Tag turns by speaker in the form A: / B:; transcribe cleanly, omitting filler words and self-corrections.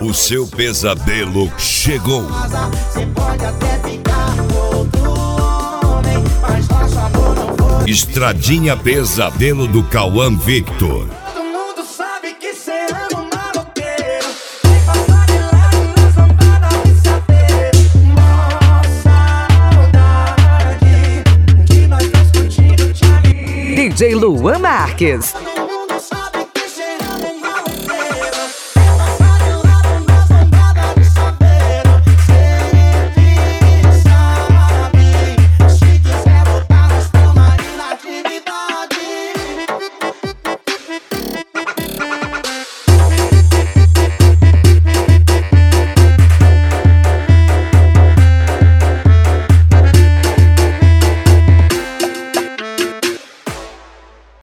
A: O seu pesadelo chegou.
B: Você pode até ficar com outro homem, mas nosso amor não foi.
A: Estradinha Pesadelo do Cauã Victor.
B: Todo mundo sabe que cê ama um maloqueiro. Vem passar de lado nas lambadas de saber. Nossa saudade de nós dois curtindo Charlie.
C: DJ Luan Marques.